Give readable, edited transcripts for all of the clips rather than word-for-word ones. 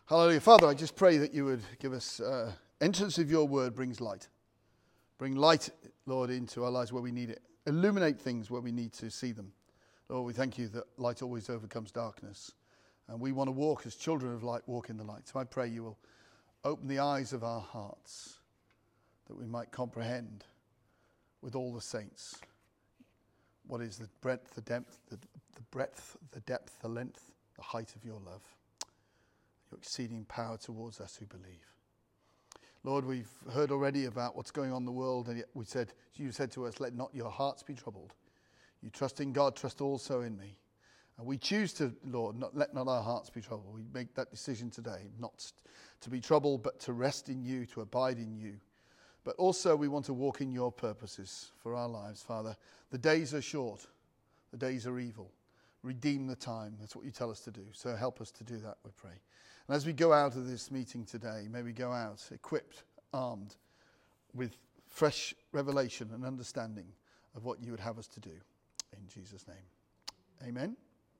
Hallelujah. Father, I just pray that you would give us entrance of your word brings light. Bring light, Lord, into our lives where we need it. Illuminate things where we need to see them. Lord, we thank you that light always overcomes darkness. And we want to walk as children of light, walk in the light. So I pray you will open the eyes of our hearts that we might comprehend with all the saints what is the breadth, the depth, the breadth, the depth, the length, the height of your love. Your exceeding power towards us who believe. Lord, we've heard already about what's going on in the world, and yet you said to us, let not your hearts be troubled. You trust in God, trust also in me. And we choose to, Lord, let not our hearts be troubled. We make that decision today, not to be troubled, but to rest in you, to abide in you. But also we want to walk in your purposes for our lives, Father. The days are short. The days are evil. Redeem the time. That's what you tell us to do. So help us to do that, we pray. And as we go out of this meeting today, may we go out equipped, armed, with fresh revelation and understanding of what you would have us to do. In Jesus' name. Amen.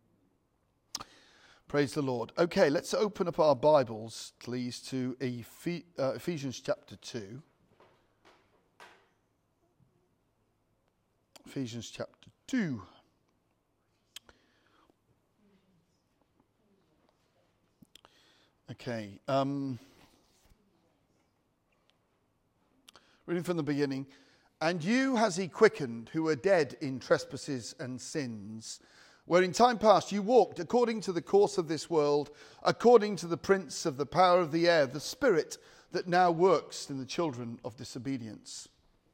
Praise the Lord. Okay, let's open up our Bibles, please, to Ephesians chapter 2. Ephesians chapter 2. Okay. Reading from the beginning. And you has he quickened who were dead in trespasses and sins, where in time past you walked according to the course of this world, according to the prince of the power of the air, the spirit that now works in the children of disobedience.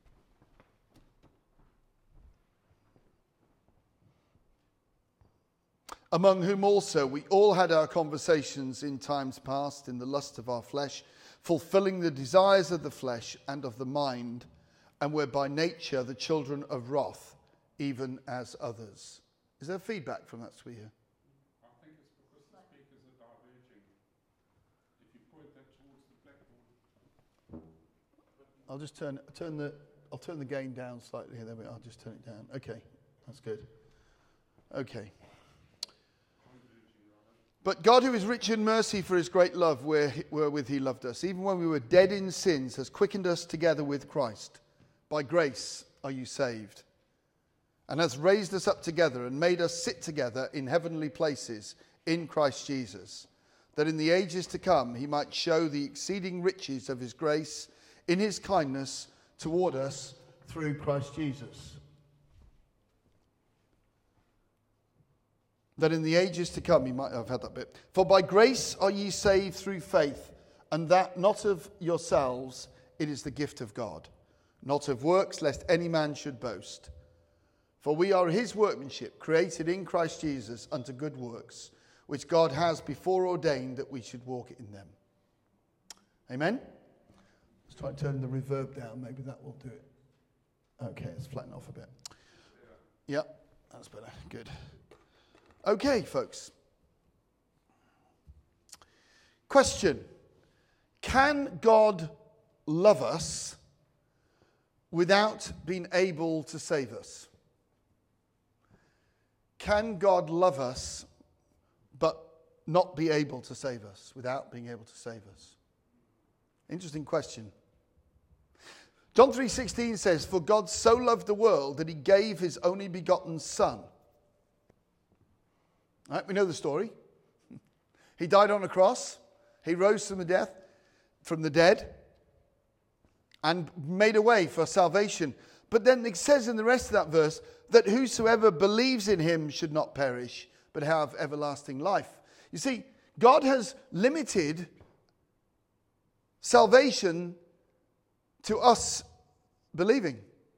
Among whom also we all had our conversations in times past in the lust of our flesh, fulfilling the desires of the flesh and of the mind, and were by nature the children of wrath, even as others. Is there feedback from that speaker? I think it's because the speakers are diverging. If you point that towards the blackboard. I'll just turn the gain down slightly. There we are. I'll just turn it down. Okay, that's good. Okay. But God, who is rich in mercy for his great love wherewith he loved us, even when we were dead in sins, has quickened us together with Christ. By grace are you saved, and has raised us up together and made us sit together in heavenly places in Christ Jesus, that in the ages to come he might show the exceeding riches of his grace in his kindness toward us through Christ Jesus. That in the ages to come, you might have had that bit. For by grace are ye saved through faith, and that not of yourselves, it is the gift of God, not of works, lest any man should boast. For we are his workmanship, created in Christ Jesus unto good works, which God has before ordained that we should walk in them. Amen? Let's try and turn the reverb down. Maybe that will do it. Okay, let's flatten off a bit. Yep, that's better. Good. Okay, folks. Question. Can God love us without being able to save us? Can God love us but not be able to save us without being able to save us? Interesting question. John 3:16 says, for God so loved the world that he gave his only begotten Son. Right, we know the story. He died on a cross. He rose from the dead, and made a way for salvation. But then it says in the rest of that verse that whosoever believes in him should not perish, but have everlasting life. You see, God has limited salvation to us believing.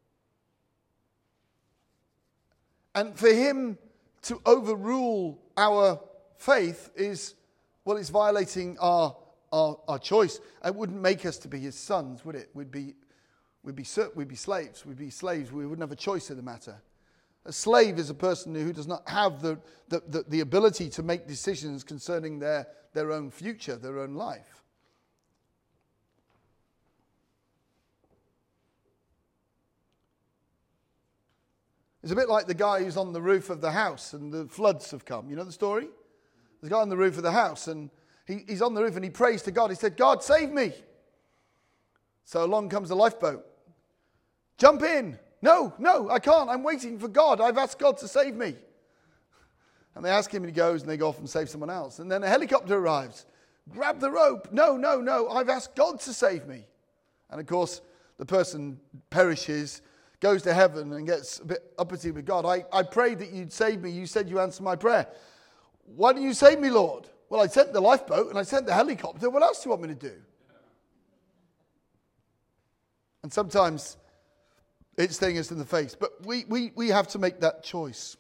And for him to overrule our faith is, well, it's violating our choice. It wouldn't make us to be his sons, would it? We'd be slaves. We'd be slaves. We wouldn't have a choice in the matter. A slave is a person who does not have the ability to make decisions concerning their own future, their own life. It's a bit like the guy who's on the roof of the house and the floods have come. You know the story? There's a guy on the roof of the house and He's on the roof and he prays to God. He said, God, save me. So along comes the lifeboat. Jump in. No, I can't. I'm waiting for God. I've asked God to save me. And they ask him and he goes and they go off and save someone else. And then a helicopter arrives. Grab the rope. No. I've asked God to save me. And of course, the person perishes, goes to heaven and gets a bit uppity with God. I prayed that you'd save me. You said you answered my prayer. Why didn't you save me, Lord? Well, I sent the lifeboat and I sent the helicopter. What else do you want me to do? And sometimes it's staring us in the face. But we have to make that choice.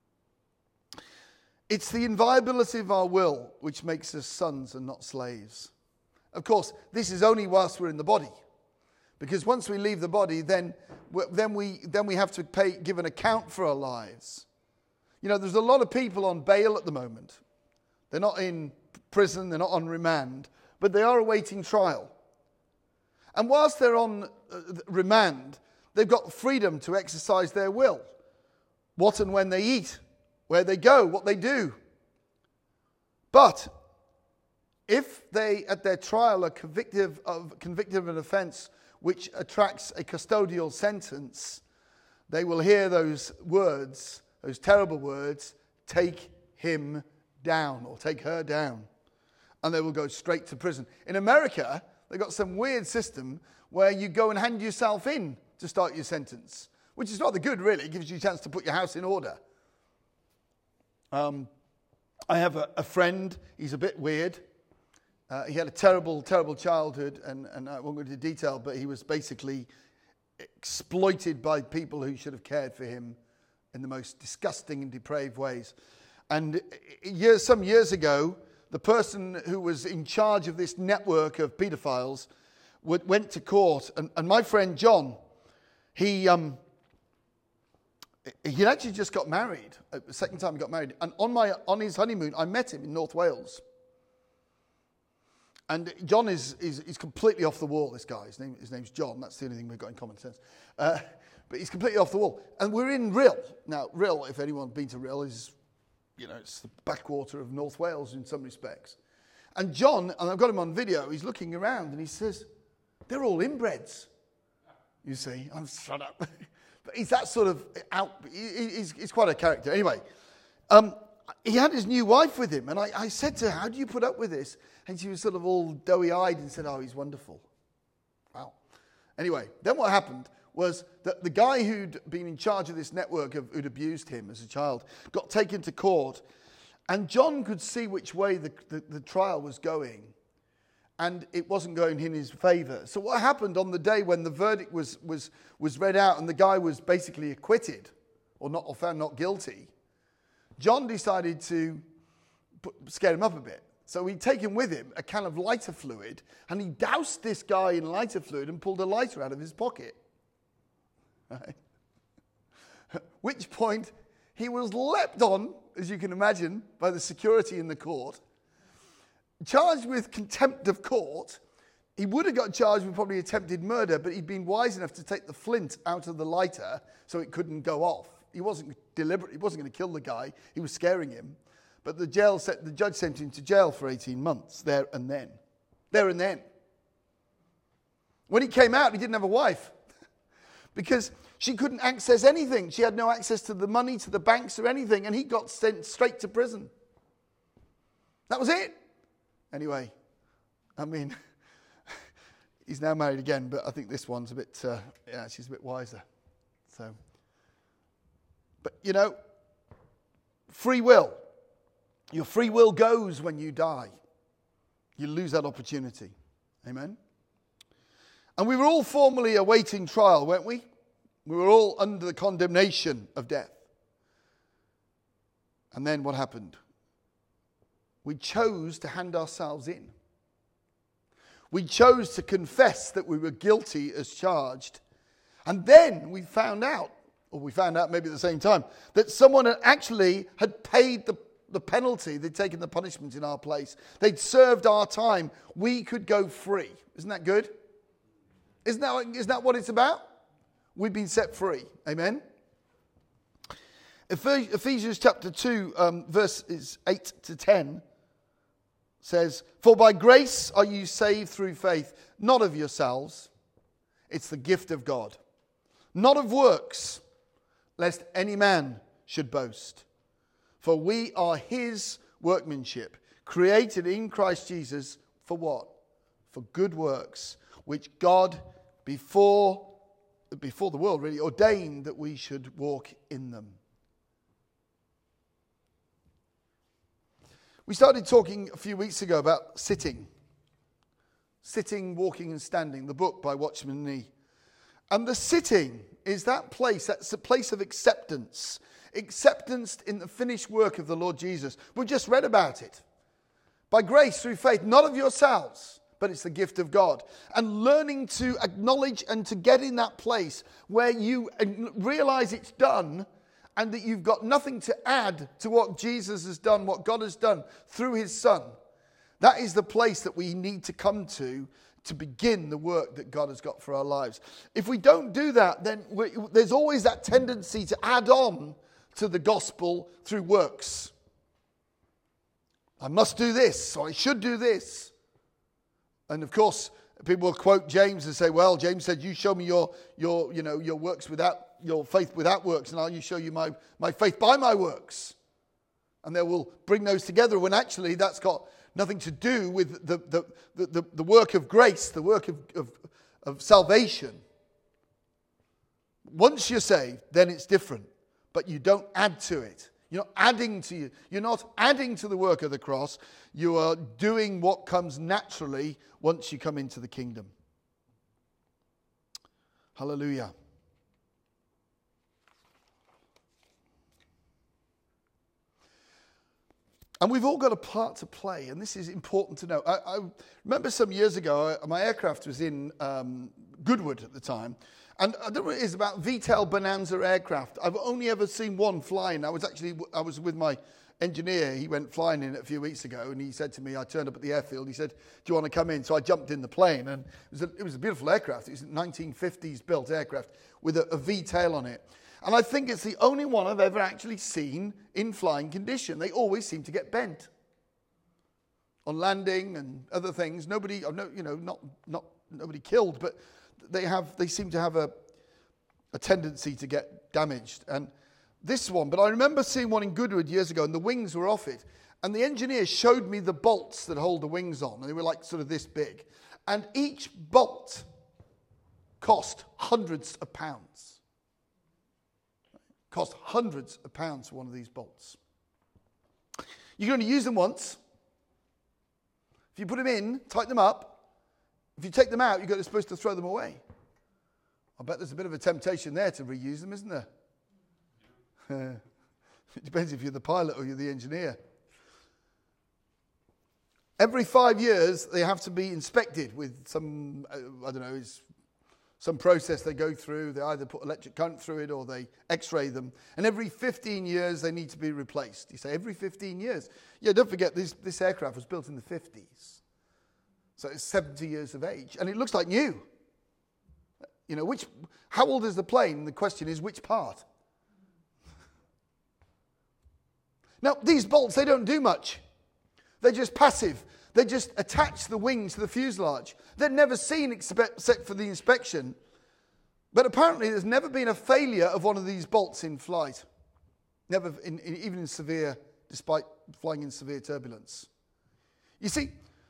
It's the inviolability of our will which makes us sons and not slaves. Of course, this is only whilst we're in the body. Because once we leave the body, then we have to give an account for our lives. You know, there's a lot of people on bail at the moment. They're not in prison, they're not on remand, but they are awaiting trial. And whilst they're on remand, they've got freedom to exercise their will. What and when they eat, where they go, what they do. But if they, at their trial, are convicted of an offence which attracts a custodial sentence, they will hear those words, those terrible words, take him down or take her down. And they will go straight to prison. In America, they've got some weird system where you go and hand yourself in to start your sentence, which is rather good, really. It gives you a chance to put your house in order. I have a friend, he's a bit weird. He had a terrible, terrible childhood, and I won't go into detail, but he was basically exploited by people who should have cared for him in the most disgusting and depraved ways. And some years ago, the person who was in charge of this network of paedophiles went to court, and my friend John, he actually just got married. The second time he got married, and on his honeymoon, I met him in North Wales. And John is completely off the wall, this guy. His name's John. That's the only thing we've got in common sense. But he's completely off the wall. And we're in Rhyl. Now, Rhyl, if anyone's been to Rhyl, is, it's the backwater of North Wales in some respects. And John, and I've got him on video, he's looking around and he says, they're all inbreds. You see, I'm shut up. But he's that sort of out, he's quite a character. Anyway, he had his new wife with him. And I said to her, how do you put up with this? And she was sort of all doughy-eyed and said, oh, he's wonderful. Wow. Anyway, then what happened was that the guy who'd been in charge of this network who'd abused him as a child got taken to court. And John could see which way the trial was going. And it wasn't going in his favour. So what happened on the day when the verdict was read out and the guy was basically acquitted or found not guilty, John decided to scare him up a bit. So he'd taken with him a can of lighter fluid, and he doused this guy in lighter fluid and pulled a lighter out of his pocket. Right? At which point, he was leapt on, as you can imagine, by the security in the court, charged with contempt of court. He would have got charged with probably attempted murder, but he'd been wise enough to take the flint out of the lighter so it couldn't go off. He wasn't deliberate. He wasn't going to kill the guy. He was scaring him. But the judge sent him to jail for 18 months, there and then. There and then. When he came out, he didn't have a wife. Because she couldn't access anything. She had no access to the money, to the banks or anything. And he got sent straight to prison. That was it. Anyway, he's now married again. But I think this one's a bit, she's a bit wiser. So, but free will. Your free will goes when you die. You lose that opportunity. Amen? And we were all formally awaiting trial, weren't we? We were all under the condemnation of death. And then what happened? We chose to hand ourselves in. We chose to confess that we were guilty as charged. And then we found out maybe at the same time, that someone actually had paid the penalty. They'd taken the punishment in our place. They'd served our time. We could go free. Isn't that good? Isn't that what it's about? We've been set free. Amen? Ephesians chapter 2, verses 8 to 10 says, "For by grace are you saved through faith, not of yourselves. It's the gift of God. Not of works, lest any man should boast. For we are his workmanship, created in Christ Jesus for what? For good works, which God before the world really ordained that we should walk in them." We started talking a few weeks ago about sitting, walking and standing, the book by Watchman Nee. And the sitting is that's a place of acceptance in the finished work of the Lord Jesus. We've just read about it. By grace through faith, not of yourselves, but it's the gift of God. And learning to acknowledge and to get in that place where you realize it's done and that you've got nothing to add to what Jesus has done, what God has done through his Son. That is the place that we need to come to begin the work that God has got for our lives. If we don't do that, then there's always that tendency to add on to the gospel through works. I must do this, or I should do this. And of course, people will quote James and say, "Well, James said, you show me your works without your faith without works, and I'll show you my faith by my works." And they will bring those together when actually that's got nothing to do with the work of grace, the work of salvation. Once you're saved, then it's different. But you don't add to it. You're not adding to the work of the cross. You are doing what comes naturally once you come into the kingdom. Hallelujah. And we've all got a part to play, and this is important to know. I remember some years ago, my aircraft was in Goodwood at the time, and I don't know what it is about VTEL Bonanza aircraft. I've only ever seen one flying. I was with my engineer. He went flying in it a few weeks ago, and he said to me, I turned up at the airfield, he said, "Do you want to come in?" So I jumped in the plane, and it was a beautiful aircraft. It was a 1950s built aircraft with a V-tail on it. And I think it's the only one I've ever actually seen in flying condition. They always seem to get bent on landing and other things. Nobody killed, but they seem to have a tendency to get damaged. And this one, but I remember seeing one in Goodwood years ago, and the wings were off it. And the engineer showed me the bolts that hold the wings on, and they were like sort of this big. And each bolt cost hundreds of pounds. Cost hundreds of pounds for one of these bolts. You're going to use them once. If you put them in, tighten them up. If you take them out, you're supposed to throw them away. I bet there's a bit of a temptation there to reuse them, isn't there? It depends if you're the pilot or you're the engineer. Every 5 years, they have to be inspected with some, some process they go through. They either put electric current through it or they x-ray them. And every 15 years, they need to be replaced. You say, every 15 years? Yeah, don't forget, this aircraft was built in the 50s. So it's 70 years of age. And it looks like new. How old is the plane? The question is, which part? Now, these bolts, they don't do much. They're just passive. They just attach the wing to the fuselage. They're never seen except for the inspection. But apparently there's never been a failure of one of these bolts in flight. Never, even in severe, despite flying in severe turbulence. You see,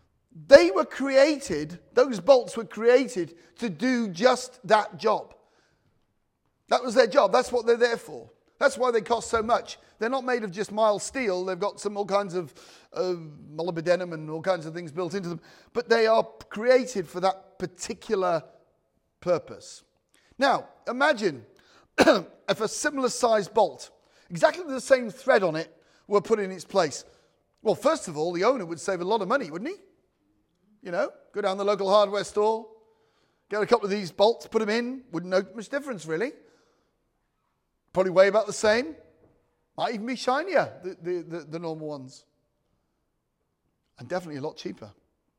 those bolts were created to do just that job. That was their job. That's what they're there for. That's why they cost so much. They're not made of just mild steel. They've got all kinds of molybdenum and all kinds of things built into them. But they are created for that particular purpose. Now, imagine if a similar sized bolt, exactly the same thread on it, were put in its place. Well, first of all, the owner would save a lot of money, wouldn't he? Go down the local hardware store, get a couple of these bolts, put them in. Wouldn't know much difference, really. Probably weigh about the same. Might even be shinier, the normal ones. And definitely a lot cheaper.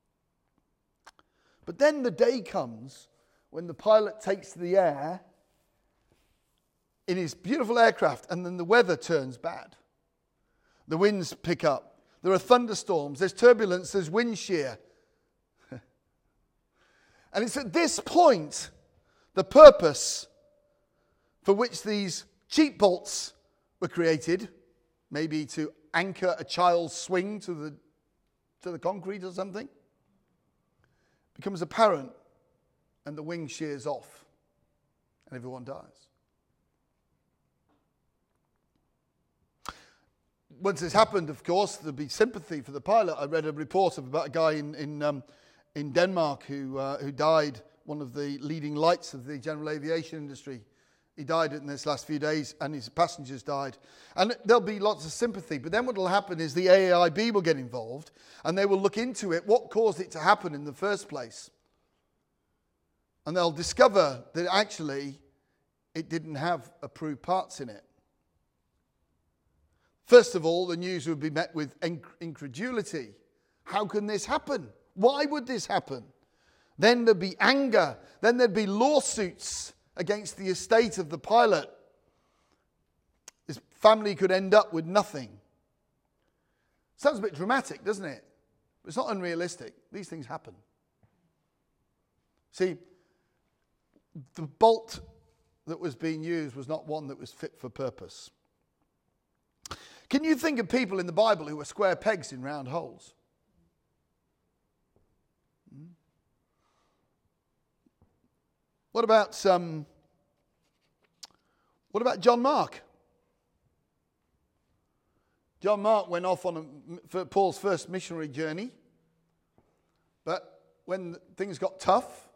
But then the day comes when the pilot takes to the air in his beautiful aircraft, and then the weather turns bad. The winds pick up. There are thunderstorms, there's turbulence, there's wind shear. And it's at this point, the purpose for which these cheap bolts were created, maybe to anchor a child's swing to the concrete or something, becomes apparent, and the wing shears off, and everyone dies. Once this happened, of course, there'd be sympathy for the pilot. I read a report about a guy in Denmark who died, one of the leading lights of the general aviation industry. He died in this last few days, and his passengers died. And there'll be lots of sympathy. But then what will happen is the AAIB will get involved, and they will look into it, what caused it to happen in the first place. And they'll discover that actually it didn't have approved parts in it. First of all, the news would be met with incredulity. How can this happen? Why would this happen? Then there'd be anger. Then there'd be lawsuits against the estate of the pilot. His family could end up with nothing. Sounds a bit dramatic, doesn't it? But it's not unrealistic. These things happen. See, the bolt that was being used was not one that was fit for purpose. Can you think of people in the Bible who were square pegs in round holes? What about John Mark? John Mark went off on Paul's first missionary journey, but when things got tough,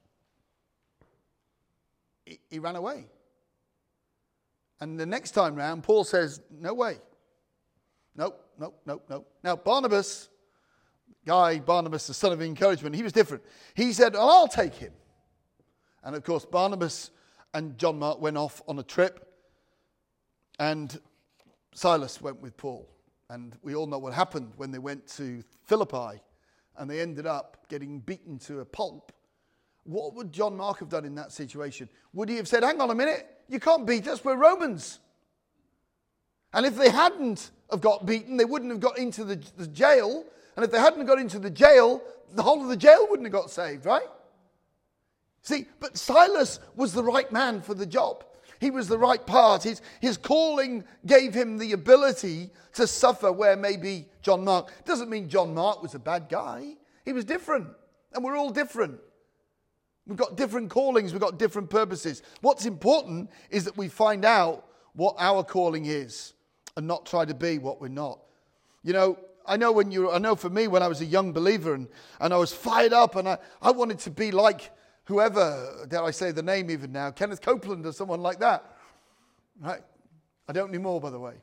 he ran away. And the next time round, Paul says, no way. Nope. Now, Barnabas, the son of encouragement, he was different. He said, well, I'll take him. And of course, Barnabas and John Mark went off on a trip, and Silas went with Paul. And we all know what happened when they went to Philippi, and they ended up getting beaten to a pulp. What would John Mark have done in that situation? Would he have said, hang on a minute, you can't beat us, we're Romans? And if they hadn't have got beaten, they wouldn't have got into the jail. And if they hadn't got into the jail, the whole of the jail wouldn't have got saved, right? See, but Silas was the right man for the job. He was the right part. His calling gave him the ability to suffer where maybe John Mark. Doesn't mean John Mark was a bad guy. He was different. And we're all different. We've got different callings. We've got different purposes. What's important is that we find out what our calling is and not try to be what we're not. You know, I know for me when I was a young believer and I was fired up and I wanted to be like whoever, dare I say the name even now, Kenneth Copeland or someone like that. Right? I don't anymore, by the way.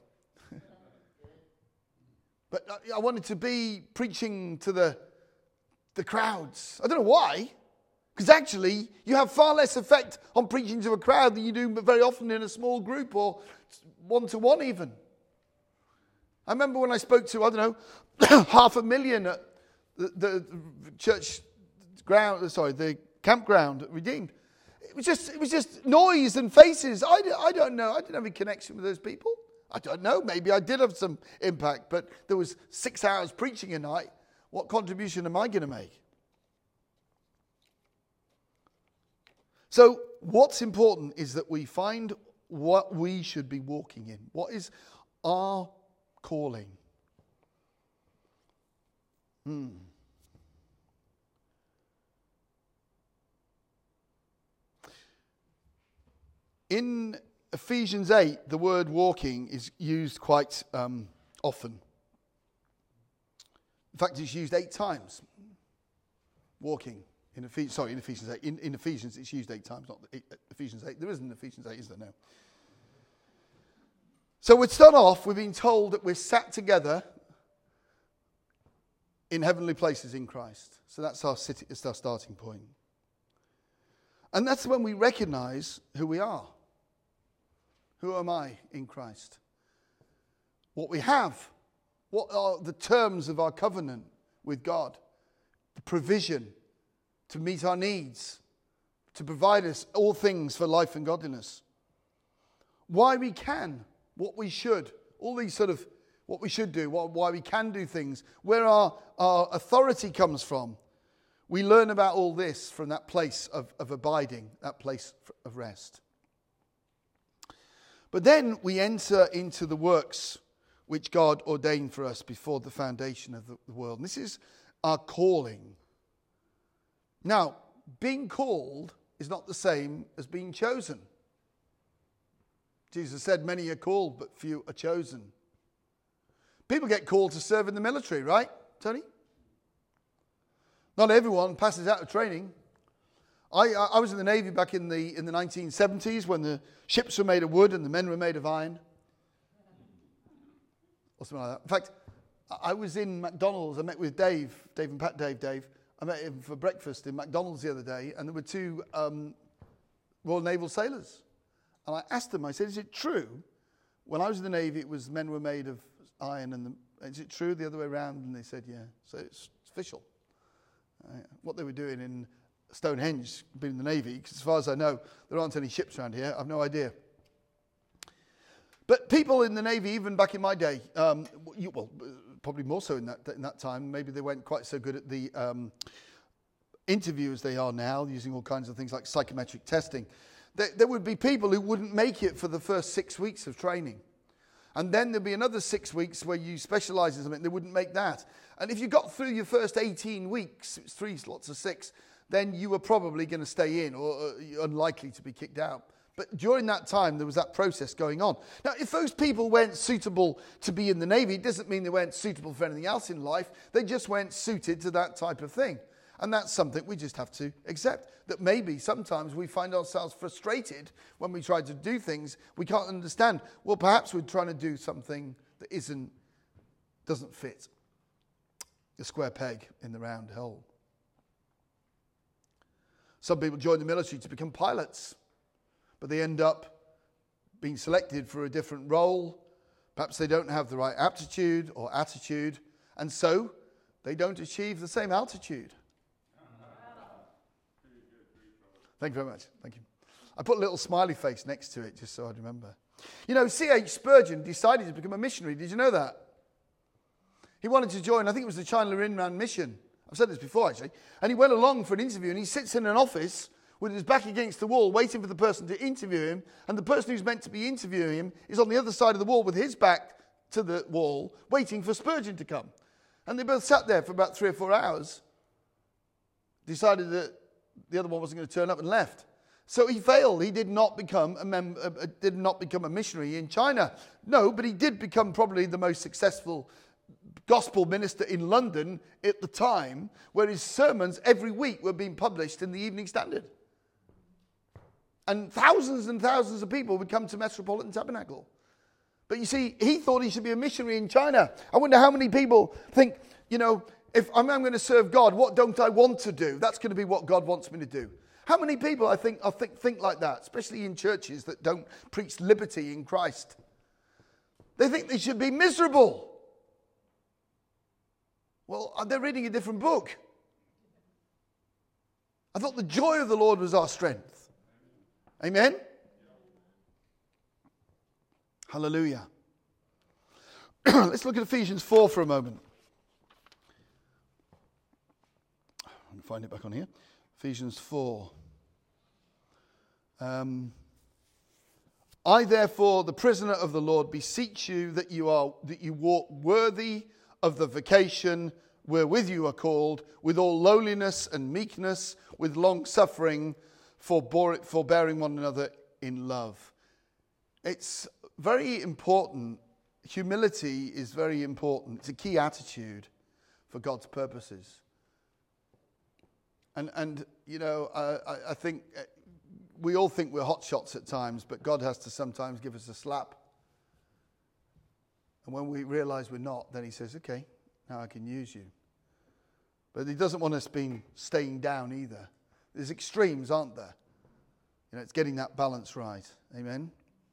But I wanted to be preaching to the crowds. I don't know why. Because actually, you have far less effect on preaching to a crowd than you do very often in a small group or one-to-one even. I remember when I spoke to, 500,000 at the church ground, the campground at Redeemed. It was just noise and faces. I don't know. I didn't have any connection with those people. I don't know. Maybe I did have some impact, but there was 6 hours preaching a night. What contribution am I going to make? So what's important is that we find what we should be walking in. What is our calling? In Ephesians 8, the word walking is used quite often. In fact, it's used 8 times. Walking. In Ephesians 8. In Ephesians, it's used 8 times, not Ephesians 8. There isn't Ephesians 8, is there? No. So we'd start off, we've been told that we're sat together in heavenly places in Christ. So that's our starting point. And that's when we recognize who we are. Who am I in Christ? What we have. What are the terms of our covenant with God? The provision to meet our needs, to provide us all things for life and godliness. Why we can, what we should, all these what what we should do, why we can do things, where our authority comes from. We learn about all this from that place of abiding, that place of rest. But then we enter into the works which God ordained for us before the foundation of the world. And this is our calling. Now, being called is not the same as being chosen. Jesus said, many are called, but few are chosen. People get called to serve in the military, right, Tony? Not everyone passes out of training. I was in the Navy back in the 1970s when the ships were made of wood and the men were made of iron. Or something like that. In fact, I was in McDonald's. I met with Dave and Pat Dave. I met him for breakfast in McDonald's the other day, and there were two Royal Naval sailors. And I asked them, I said, is it true? When I was in the Navy, it was men were made of iron, and is it true the other way around? And they said, yeah. So it's official. What they were doing in Stonehenge, being in the Navy, because as far as I know, there aren't any ships around here. I've no idea. But people in the Navy, even back in my day, probably more so in that time, maybe they weren't quite so good at the interview as they are now, using all kinds of things like psychometric testing. There would be people who wouldn't make it for the first 6 weeks of training. And then there'd be another 6 weeks where you specialize in something. They wouldn't make that. And if you got through your first 18 weeks, it's 3 slots of 6, then you were probably going to stay in or unlikely to be kicked out. But during that time, there was that process going on. Now, if those people weren't suitable to be in the Navy, it doesn't mean they weren't suitable for anything else in life. They just weren't suited to that type of thing. And that's something we just have to accept. That maybe sometimes we find ourselves frustrated when we try to do things we can't understand. Well, perhaps we're trying to do something that doesn't fit the square peg in the round hole. Some people join the military to become pilots, but they end up being selected for a different role. Perhaps they don't have the right aptitude or attitude, and so they don't achieve the same altitude. Thank you very much. Thank you. I put a little smiley face next to it just so I'd remember. You know, C.H. Spurgeon decided to become a missionary. Did you know that? He wanted to join, I think it was the China Inland Mission. I've said this before, actually. And he went along for an interview, and he sits in an office with his back against the wall, waiting for the person to interview him. And the person who's meant to be interviewing him is on the other side of the wall with his back to the wall, waiting for Spurgeon to come. And they both sat there for about 3 or 4 hours, decided that the other one wasn't going to turn up, and left. So he failed. He did not become a missionary in China. No, but he did become probably the most successful gospel minister in London at the time, where his sermons every week were being published in the Evening Standard. And thousands of people would come to Metropolitan Tabernacle. But you see, he thought he should be a missionary in China. I wonder how many people think, you know, if I'm going to serve God, what don't I want to do? That's going to be what God wants me to do. How many people I think like that, especially in churches that don't preach liberty in Christ? They think they should be miserable. Well, they're reading a different book. I thought the joy of the Lord was our strength. Amen? Hallelujah. Let's look at Ephesians 4 for a moment. I'll find it back on here. Ephesians 4. I therefore, the prisoner of the Lord, beseech you that you walk worthy of the vocation wherewith you are called, with all lowliness and meekness, with long suffering, forbearing one another in love. It's very important. Humility is very important. It's a key attitude for God's purposes. And you know, I think we all think we're hotshots at times, but God has to sometimes give us a slap. And when we realize we're not, then he says, okay, now I can use you. But he doesn't want us staying down either. There's extremes, aren't there? You know, it's getting that balance right. Amen.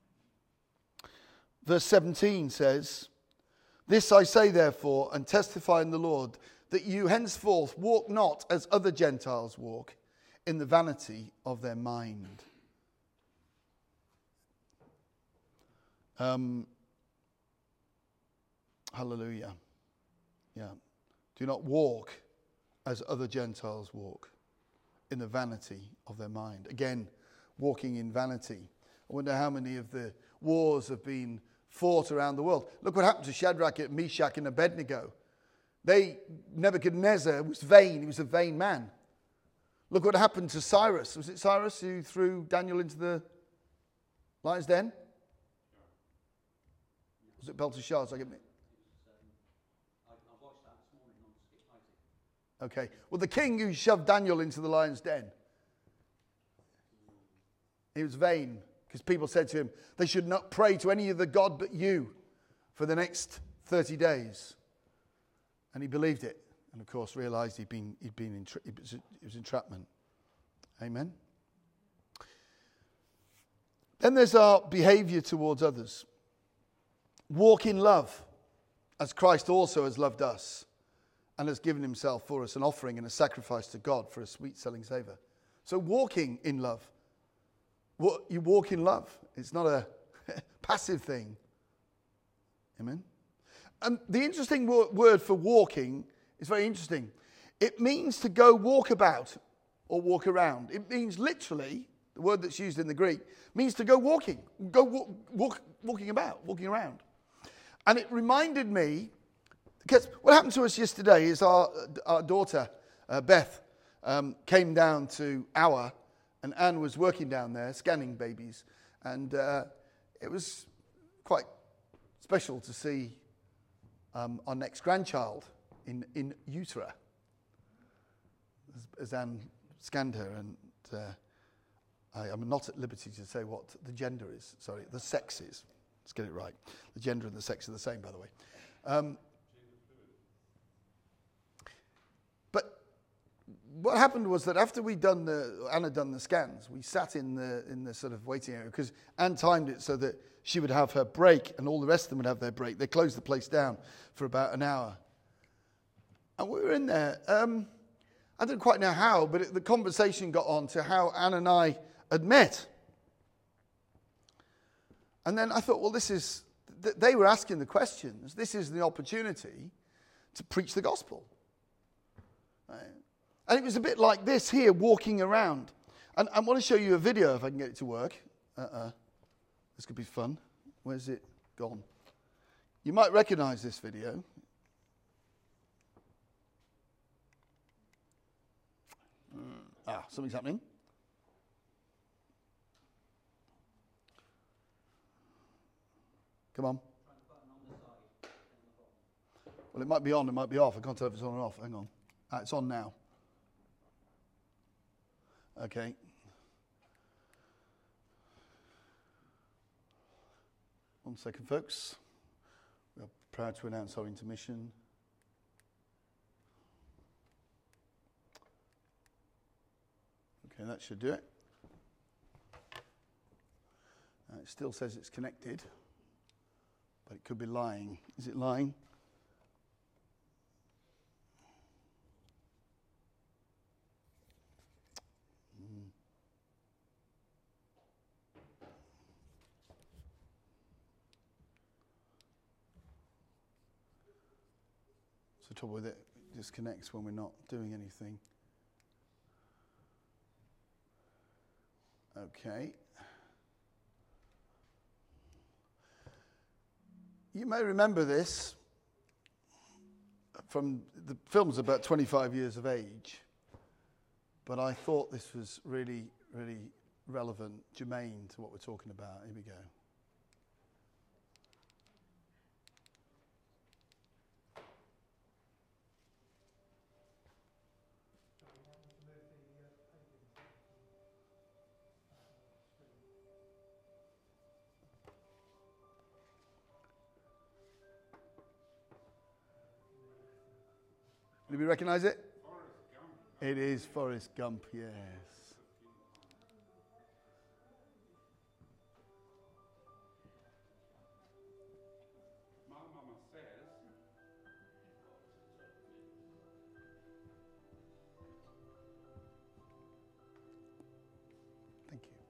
Verse 17 says, this I say therefore, and testify in the Lord, that you henceforth walk not as other Gentiles walk, in the vanity of their mind. Hallelujah. Yeah. Do not walk as other Gentiles walk, in the vanity of their mind. Again, walking in vanity. I wonder how many of the wars have been fought around the world. Look what happened to Shadrach, Meshach, and Abednego. Nebuchadnezzar was vain. He was a vain man. Look what happened to Cyrus. Was it Cyrus who threw Daniel into the lion's den? Was it Belteshazzar? I watched that this morning on Skip Isaac. Okay. Well, the king who shoved Daniel into the lion's den, he was vain because people said to him they should not pray to any other god but you for the next 30 days. And he believed it. And of course realized it was entrapment. Amen. Then there's our behavior towards others. Walk in love, as Christ also has loved us and has given himself for us, an offering and a sacrifice to God for a sweet-smelling savour. So walking in love. You walk in love. It's not a passive thing. Amen. And the interesting word for walking is very interesting. It means to go walk about or walk around. It means literally, the word that's used in the Greek, means to go walking. Walking about, walking around. And it reminded me, because what happened to us yesterday is our daughter, Beth, came down to Our, and Anne was working down there, scanning babies. And it was quite special to see our next grandchild in utero, as Anne scanned her. And I am not at liberty to say what the gender is. Sorry, the sex is. Let's get it right. The gender and the sex are the same, by the way. But what happened was that after Anne had done the scans, we sat in the sort of waiting area because Anne timed it so that she would have her break and all the rest of them would have their break. They closed the place down for about an hour. And we were in there. I don't quite know how, but the conversation got on to how Anne and I had met. And then I thought, well, they were asking the questions. This is the opportunity to preach the gospel. Right? And it was a bit like this here, walking around. And I want to show you a video if I can get it to work. This could be fun. Where's it gone? You might recognize this video. Something's happening. Come on. Well, it might be on, it might be off. I can't tell if it's on or off. Hang on. It's on now. Okay. One second, folks. We are proud to announce our intermission. Okay, that should do it. It still says it's connected, but it could be lying. Is it lying? It's the trouble with it. It disconnects when we're not doing anything. Okay. You may remember this from the film's about 25 years of age, but I thought this was really, really relevant, germane to what we're talking about. Here we go. Anybody recognize it? It is Forrest Gump, yes. My mama says, Thank you.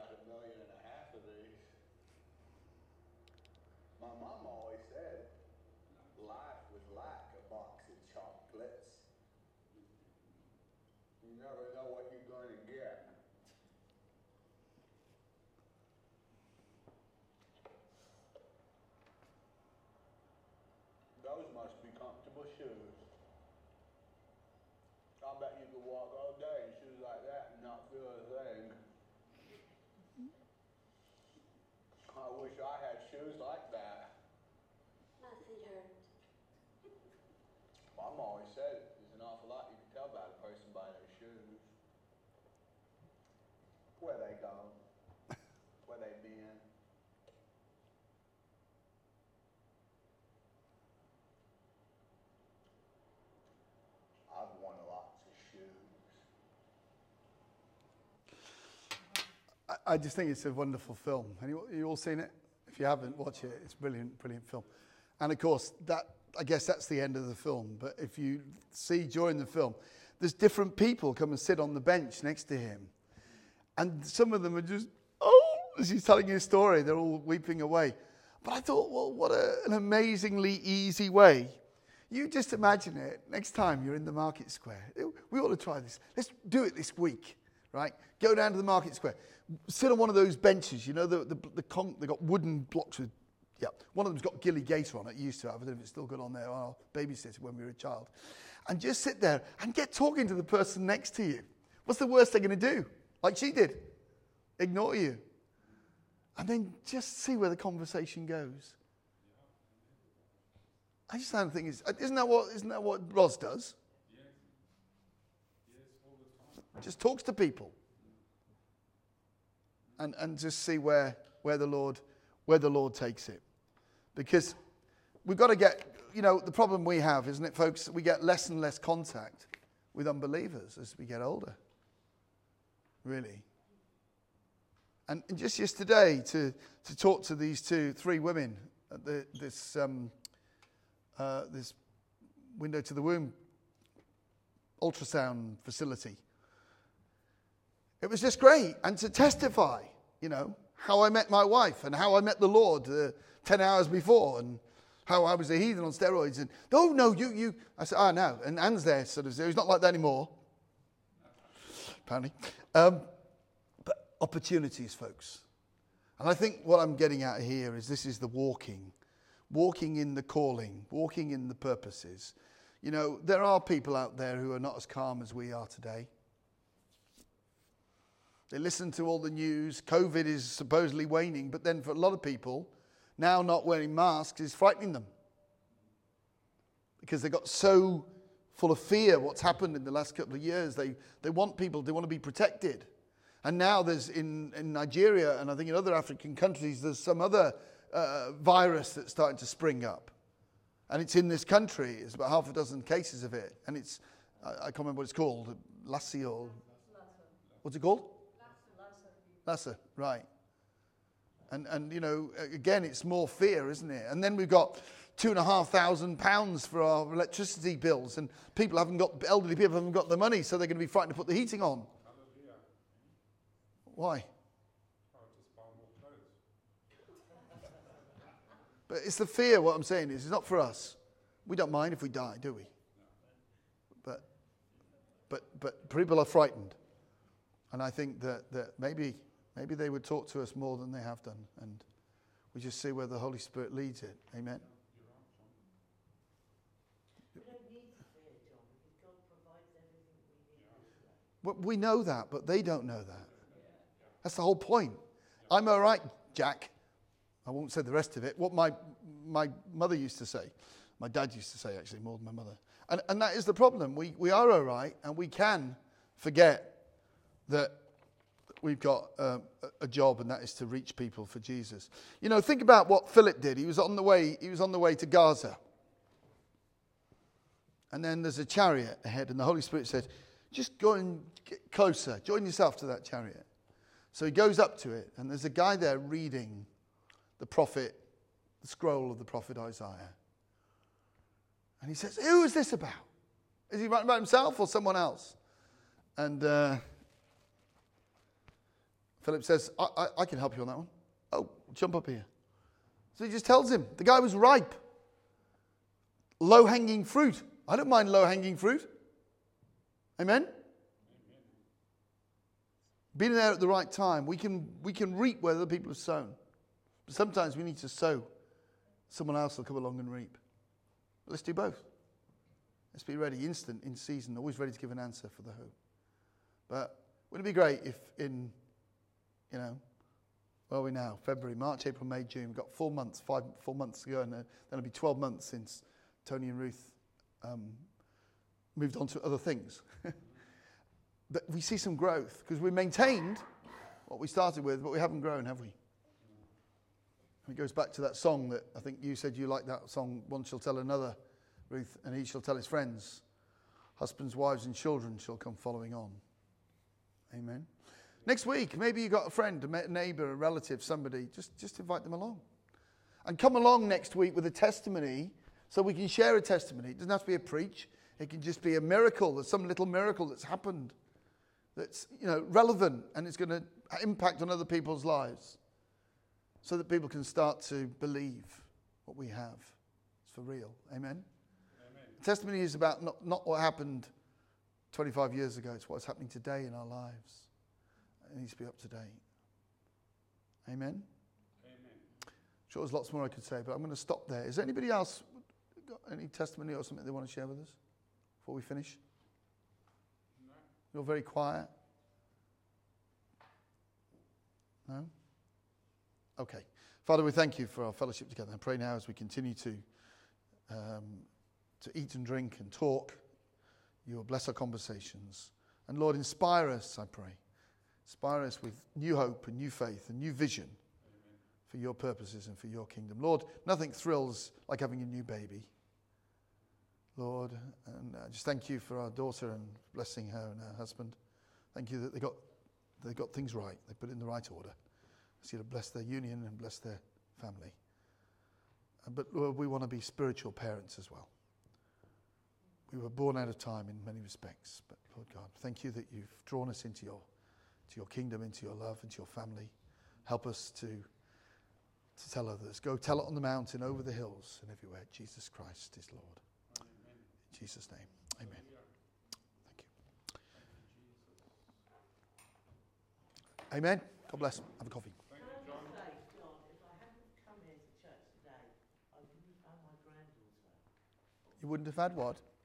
about 1.5 million of these. My mom always said life was like a box of chocolates. You never know what you're going to get. Those must be comfortable shoes. I bet you could walk all day in shoes like that and not feel a thing. I wish I had shoes like that. My feet hurt. Mom always said there's an awful lot you can tell about a person by their shoes. Where they go, where they been. I've worn lots of shoes. I just think it's a wonderful film. You all seen it? If you haven't, watch it. It's a brilliant, brilliant film. And of course, I guess that's the end of the film. But if you see during the film, there's different people come and sit on the bench next to him. And some of them are just, as he's telling his story, they're all weeping away. But I thought, well, what an amazingly easy way. You just imagine it. Next time you're in the market square. We ought to try this. Let's do it this week, right? Go down to the market square. Sit on one of those benches. You know, they've got wooden blocks with, one of them's got Gilly Gator on it. It used to have. I don't know if it's still good on there. I'll babysit when we were a child. And just sit there and get talking to the person next to you. What's the worst they're going to do? Like she did. Ignore you. And then just see where the conversation goes. I just don't think isn't that what Roz does? Yes. Yes, all the time. Just talks to people. And just see where the Lord takes it. Because we've got to get, the problem we have, isn't it, folks, we get less and less contact with unbelievers as we get older. Really. And just yesterday to talk to these 3 women at this window to the womb ultrasound facility. It was just great. And to testify, how I met my wife and how I met the Lord 10 hours before and how I was a heathen on steroids. And, oh, no, you. I said, no. And Anne's there, sort of. He's not like that anymore. Apparently. But opportunities, folks. And I think what I'm getting at here is this is the walking in the calling, walking in the purposes. There are people out there who are not as calm as we are today. They listen to all the news. COVID is supposedly waning, but then for a lot of people, now not wearing masks is frightening them. Because they got so full of fear what's happened in the last couple of years. They want to be protected. And now there's in Nigeria and I think in other African countries, there's some other virus that's starting to spring up. And it's in this country. It's about half a dozen cases of it. And it's, I can't remember what it's called, Lassie or... What's it called? Lassa, right. And again, it's more fear, isn't it? And then we've got £2,500 for our electricity bills. And elderly people haven't got the money, so they're going to be frightened to put the heating on. Hallelujah. Why? Oh, just buy more clothes. But it's the fear, what I'm saying is, it's not for us. We don't mind if we die, do we? No. But people are frightened. And I think that maybe they would talk to us more than they have done. And we just see where the Holy Spirit leads it. Amen? We don't need to fear, John, because God provides everything we need. Well, we know that, but they don't know that. That's the whole point. I'm all right, Jack. I won't say the rest of it. What my mother used to say. My dad used to say, actually, more than my mother. And that is the problem. We are all right, and we can forget that we've got a job, and that is to reach people for Jesus. Think about what Philip did. He was on the way to Gaza. And then there's a chariot ahead, and the Holy Spirit said, just go and get closer. Join yourself to that chariot. So he goes up to it, and there's a guy there reading the scroll of the prophet Isaiah. And he says, who is this about? Is he writing about himself or someone else? And Philip says, I can help you on that one. Oh, jump up here. So he just tells him. The guy was ripe. Low-hanging fruit. I don't mind low-hanging fruit. Amen? Being there at the right time, we can reap where other people have sown. But sometimes we need to sow. Someone else will come along and reap. But let's do both. Let's be ready, instant, in season, always ready to give an answer for the hope. But wouldn't it be great if in, where are we now? February, March, April, May, June. We've got 4 months, 4 months to go, and then it'll be 12 months since Tony and Ruth moved on to other things. But we see some growth because we maintained what we started with, but we haven't grown, have we? It goes back to that song that I think you said you like that song, One Shall Tell Another, Ruth, and he shall tell his friends. Husbands, wives, and children shall come following on. Amen. Next week, maybe you got a friend, a neighbour, a relative, somebody. Just invite them along. And come along next week with a testimony so we can share a testimony. It doesn't have to be a preach. It can just be a miracle. There's some little miracle that's happened that's relevant and it's going to impact on other people's lives so that people can start to believe what we have. It's for real. Amen? Amen. Testimony is about not what happened 25 years ago. It's what's happening today in our lives. It needs to be up to date. Amen? Amen. Sure, there's lots more I could say, but I'm going to stop there. Is there anybody else got any testimony or something they want to share with us before we finish? No. You're very quiet. No? Okay. Father, we thank you for our fellowship together. I pray now as we continue to eat and drink and talk, you will bless our conversations. And Lord, inspire us, I pray. Inspire us with new hope and new faith and new vision for your purposes and for your kingdom. Lord, nothing thrills like having a new baby. Lord, and I just thank you for our daughter and blessing her and her husband. Thank you that they got things right. They put it in the right order. Ask you to bless their union and bless their family. But Lord, we want to be spiritual parents as well. We were born out of time in many respects. But Lord God, thank you that you've drawn us into your kingdom, into your love, into your family. Help us to tell others. Go tell it on the mountain, over the hills, and everywhere. Jesus Christ is Lord. Amen. In Jesus' name, amen. Thank you. Amen. God bless. Have a coffee. Can I just say, John, if I hadn't come here to church today, I wouldn't have had my granddaughter. You wouldn't have had what?